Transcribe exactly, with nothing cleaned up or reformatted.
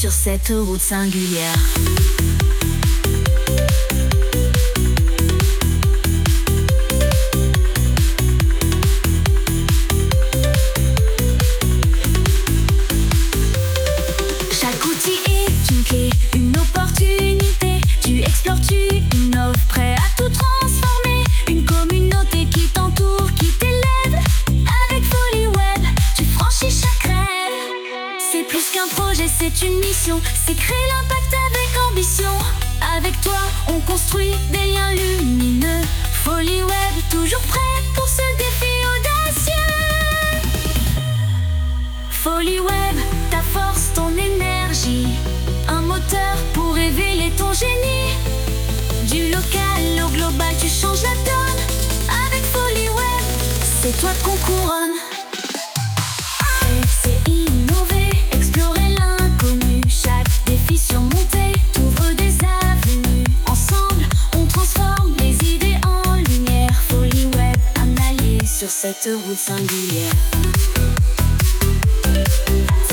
sur cette route singulière. Chaque outil est une clé, une opportunité. Tu explores, tu innoves, prêt à tout transformer. Une communauté qui t'entoure, qui t'élève. Avec Folie Web, tu franchis chaque rêve. C'est plus qu'un projet, c'est une mission. C'est créer l'impact avec ambition. Avec toi, on construit des liens lumineux. Folie Web, toujours prêt pour ce défi audacieux. Folie Web, ta force, ton énergie. Un moteur pour révéler ton génie. Du local au global, tu changes la donne. Avec Folie Web, c'est toi qu'on couronne. C'est innover, explorer l'inconnu. Chaque défi surmonté t'ouvre des avenues. Ensemble, on transforme les idées en lumière. Folie Web, un allié sur cette route singulière.